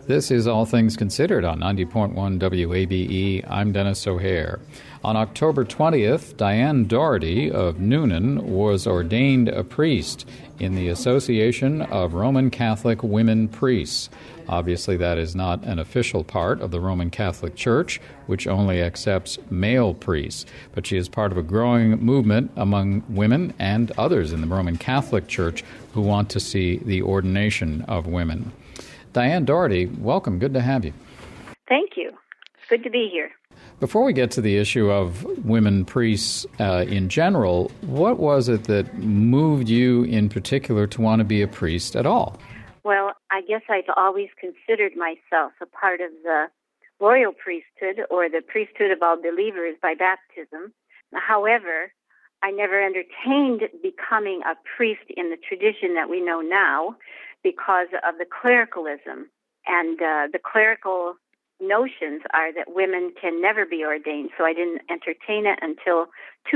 This is All Things Considered on 90.1 WABE. I'm Dennis O'Hare. On October 20th, Diane Doherty of Newnan was ordained a priest in the Association of Roman Catholic Women Priests. Obviously, that is not an official part of the Roman Catholic Church, which only accepts male priests. But she is part of a growing movement among women and others in the Roman Catholic Church who want to see the ordination of women. Diane Doherty, welcome. Good to have you. Thank you. It's good to be here. Before we get to the issue of women priests in general, what was it that moved you in particular to want to be a priest at all? Well, I guess I've always considered myself a part of the royal priesthood or the priesthood of all believers by baptism. However, I never entertained becoming a priest in the tradition that we know now because of the clericalism. And the clerical notions are that women can never be ordained. So I didn't entertain it until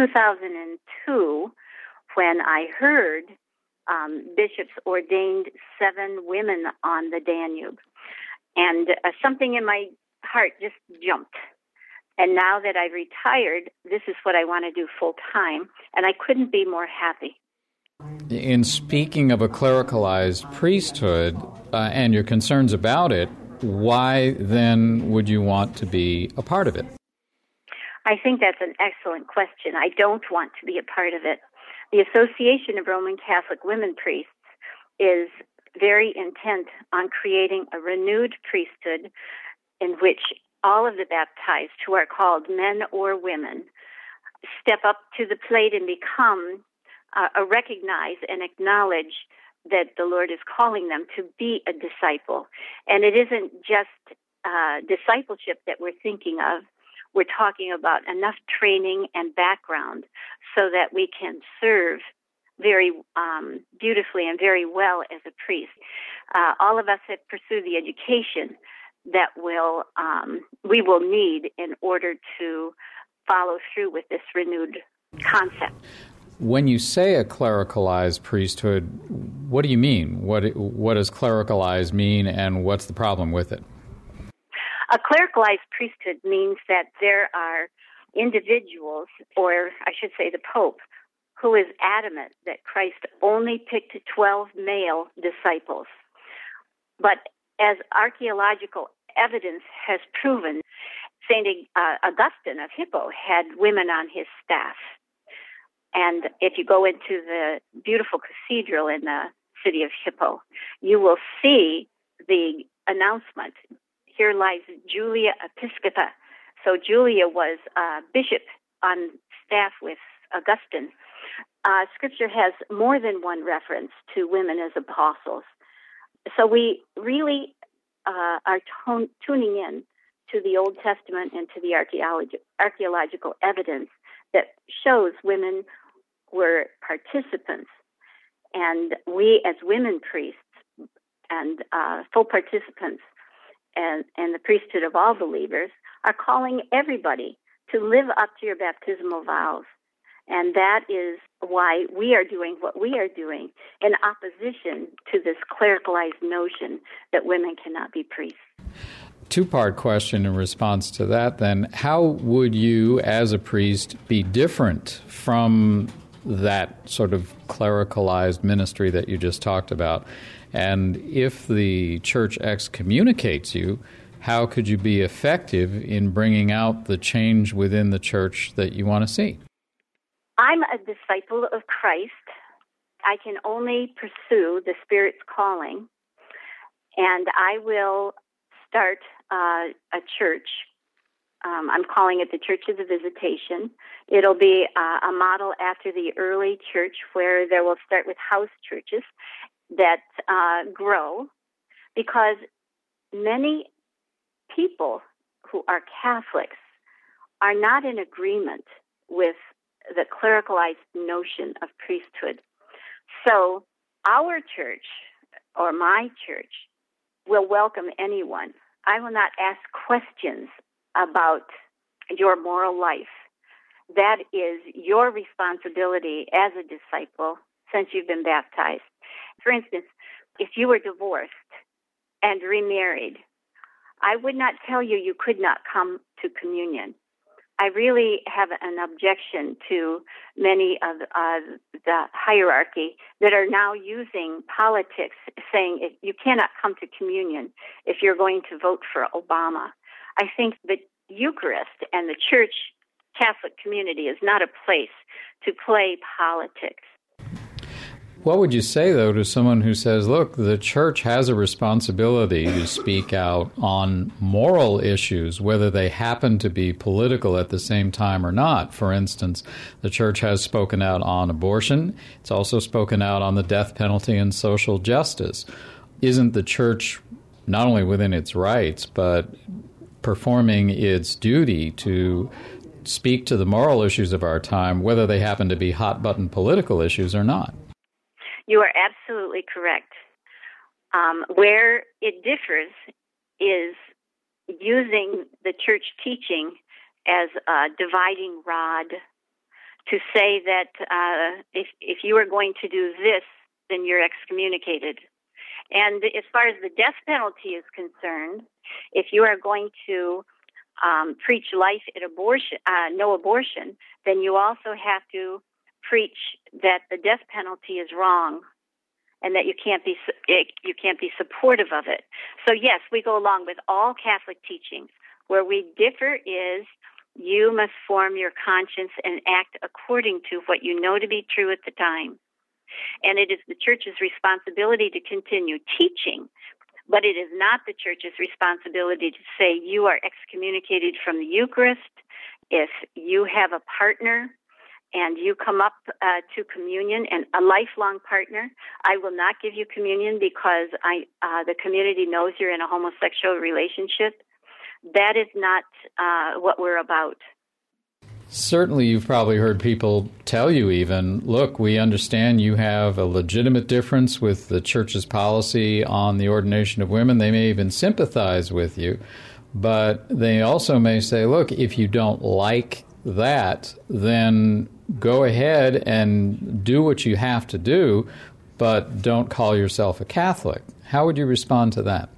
2002 when I heard bishops ordained 7 women on the Danube. And something in my heart just jumped. And now that I've retired, this is what I want to do full time, and I couldn't be more happy. In speaking of a clericalized priesthood and your concerns about it, why then would you want to be a part of it? I think that's an excellent question. I don't want to be a part of it. The Association of Roman Catholic Women Priests is very intent on creating a renewed priesthood in which all of the baptized, who are called men or women, step up to the plate and become recognize and acknowledge that the Lord is calling them to be a disciple. And it isn't just discipleship that we're thinking of. We're talking about enough training and background so that we can serve very beautifully and very well as a priest. All of us have pursued the education that we will need in order to follow through with this renewed concept. When you say a clericalized priesthood, what do you mean? What does clericalized mean, and what's the problem with it? A clericalized priesthood means that there are individuals, or I should say the Pope, who is adamant that Christ only picked 12 male disciples. But as archaeological evidence has proven, St. Augustine of Hippo had women on his staff. And if you go into the beautiful cathedral in the city of Hippo, you will see the announcement, "Here lies Julia Episcopa." So Julia was a bishop on staff with Augustine. Scripture has more than one reference to women as apostles. So we really are tuning in to the Old Testament and to the archaeological evidence that shows women were participants. And we as women priests and full participants and the priesthood of all believers are calling everybody to live up to your baptismal vows. And that is why we are doing what we are doing in opposition to this clericalized notion that women cannot be priests. Two-part question in response to that, then. How would you, as a priest, be different from that sort of clericalized ministry that you just talked about? And if the church excommunicates you, how could you be effective in bringing out the change within the church that you want to see? I'm a disciple of Christ. I can only pursue the Spirit's calling, and I will start a church. I'm calling it the Church of the Visitation. It'll be a model after the early church where there will start with house churches that grow, because many people who are Catholics are not in agreement with the clericalized notion of priesthood. So our church, or my church, will welcome anyone. I will not ask questions about your moral life. That is your responsibility as a disciple since you've been baptized. For instance, if you were divorced and remarried, I would not tell you you could not come to communion. I really have an objection to many of the hierarchy that are now using politics, saying you cannot come to communion if you're going to vote for Obama. I think the Eucharist and the church Catholic community is not a place to play politics. What would you say, though, to someone who says, look, the church has a responsibility to speak out on moral issues, whether they happen to be political at the same time or not? For instance, the church has spoken out on abortion. It's also spoken out on the death penalty and social justice. Isn't the church not only within its rights, but performing its duty to speak to the moral issues of our time, whether they happen to be hot-button political issues or not? You are absolutely correct. Where it differs is using the church teaching as a dividing rod to say that if you are going to do this, then you're excommunicated. And as far as the death penalty is concerned, if you are going to preach life at abortion, no abortion, then you also have to preach that the death penalty is wrong and that you can't be supportive of it. So yes, we go along with all Catholic teachings. Where we differ is you must form your conscience and act according to what you know to be true at the time. And it is the church's responsibility to continue teaching, but it is not the church's responsibility to say you are excommunicated from the Eucharist. If you have a partner and you come up to communion, and a lifelong partner, I will not give you communion because the community knows you're in a homosexual relationship. That is not what we're about. Certainly, you've probably heard people tell you even, look, we understand you have a legitimate difference with the church's policy on the ordination of women. They may even sympathize with you, but they also may say, look, if you don't like that, then go ahead and do what you have to do, but don't call yourself a Catholic. How would you respond to that?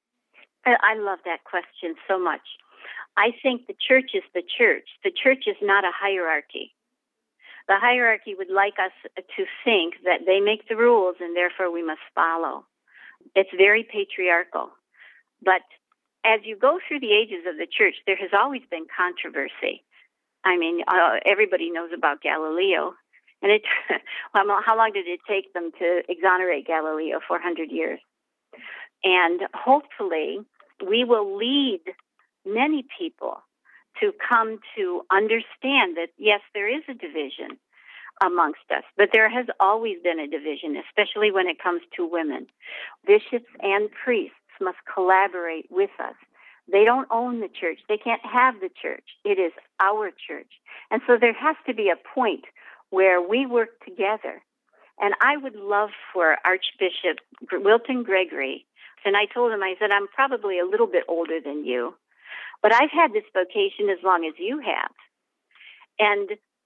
I love that question so much. I think the church is the church. The church is not a hierarchy. The hierarchy would like us to think that they make the rules and therefore we must follow. It's very patriarchal. But as you go through the ages of the church, there has always been controversy. I mean, everybody knows about Galileo. And how long did it take them to exonerate Galileo? 400 years. And hopefully we will lead many people to come to understand that, yes, there is a division amongst us, but there has always been a division, especially when it comes to women. Bishops and priests must collaborate with us. They don't own the church. They can't have the church. It is our church. And so there has to be a point where we work together. And I would love for Archbishop Wilton Gregory, and I told him, I said, I'm probably a little bit older than you, but I've had this vocation as long as you have. And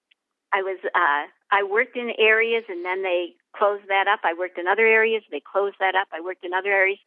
I worked in areas and then they closed that up. I worked in other areas. They closed that up. I worked in other areas.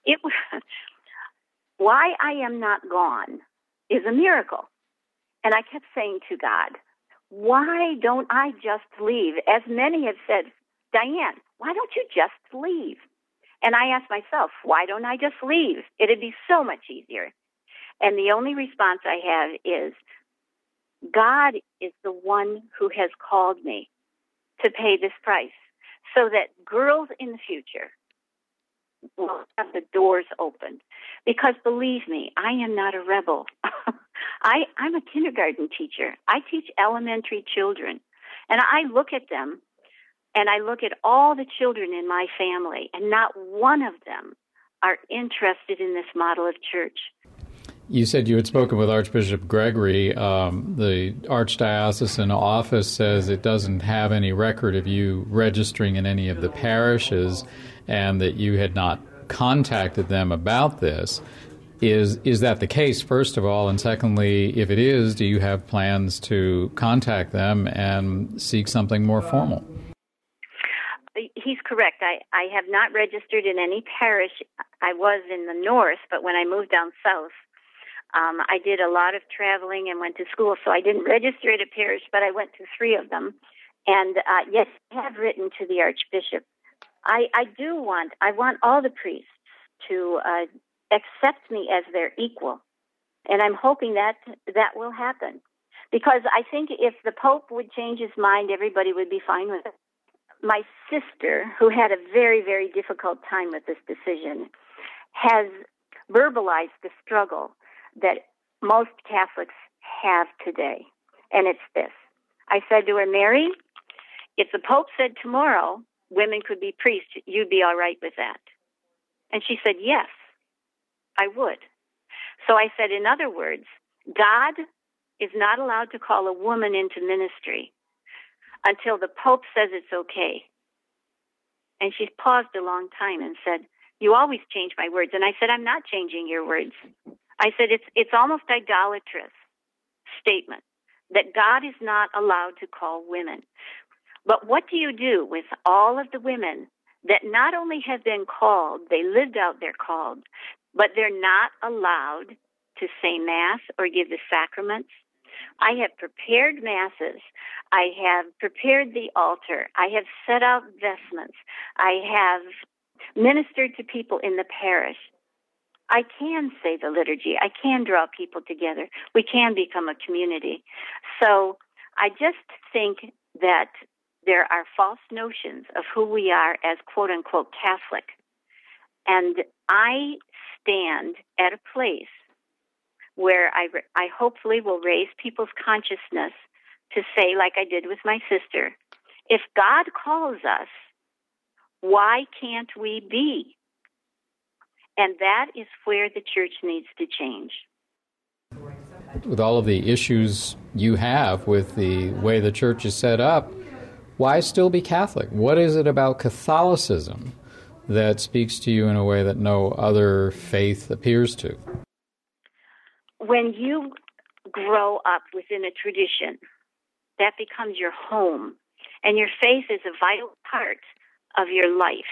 Why I am not gone is a miracle. And I kept saying to God, why don't I just leave? As many have said, Diane, why don't you just leave? And I asked myself, why don't I just leave? It'd be so much easier. And the only response I have is, God is the one who has called me to pay this price so that girls in the future will have the doors opened. Because believe me, I am not a rebel. I'm a kindergarten teacher. I teach elementary children. And I look at them and I look at all the children in my family, and not one of them are interested in this model of church. You said you had spoken with Archbishop Gregory. The Archdiocesan office says it doesn't have any record of you registering in any of the parishes and that you had not contacted them about this. Is that the case, first of all? And secondly, if it is, do you have plans to contact them and seek something more formal? he's correct. I have not registered in any parish. I was in the north, but when I moved down south, I did a lot of traveling and went to school, so I didn't register at a parish, but I went to 3 of them. And yes, I have written to the Archbishop. I want all the priests to accept me as their equal. And I'm hoping that will happen. Because I think if the Pope would change his mind, everybody would be fine with it. My sister, who had a very, very difficult time with this decision, has verbalized the struggle that most Catholics have today. And it's this. I said to her, Mary, if the Pope said tomorrow women could be priests, you'd be all right with that. And she said, yes, I would. So I said, in other words, God is not allowed to call a woman into ministry until the Pope says it's okay. And she paused a long time and said, you always change my words. And I said, I'm not changing your words. I said, it's almost idolatrous statement that God is not allowed to call women. But what do you do with all of the women that not only have been called, they lived out their called, but they're not allowed to say Mass or give the sacraments? I have prepared Masses. I have prepared the altar. I have set out vestments. I have ministered to people in the parish. I can say the liturgy. I can draw people together. We can become a community. So I just think that there are false notions of who we are as quote-unquote Catholic. And I stand at a place where I hopefully will raise people's consciousness to say, like I did with my sister, if God calls us, why can't we be? And that is where the church needs to change. With all of the issues you have with the way the church is set up, why still be Catholic? What is it about Catholicism that speaks to you in a way that no other faith appears to? When you grow up within a tradition, that becomes your home, and your faith is a vital part of your life.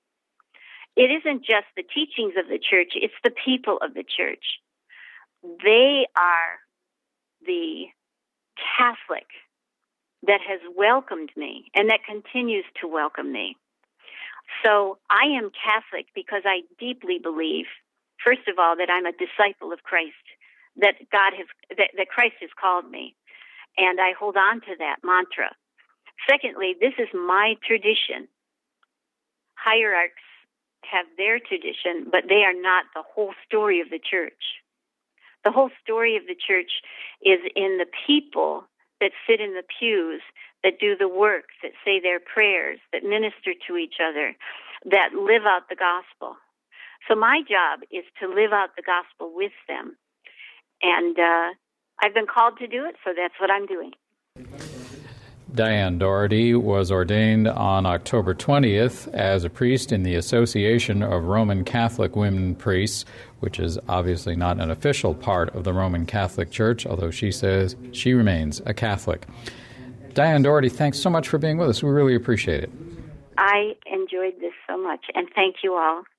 It isn't just the teachings of the church, it's the people of the church. They are the Catholic that has welcomed me and that continues to welcome me. So I am Catholic because I deeply believe, first of all, that I'm a disciple of Christ, that Christ has called me, and I hold on to that mantra. Secondly, this is my tradition. Hierarchs have their tradition, but they are not the whole story of the church. The whole story of the church is in the people that sit in the pews, that do the work, that say their prayers, that minister to each other, that live out the gospel. So my job is to live out the gospel with them. And I've been called to do it, so that's what I'm doing. Diane Doherty was ordained on October 20th as a priest in the Association of Roman Catholic Women Priests, which is obviously not an official part of the Roman Catholic Church, although she says she remains a Catholic. Diane Doherty, thanks so much for being with us. We really appreciate it. I enjoyed this so much, and thank you all.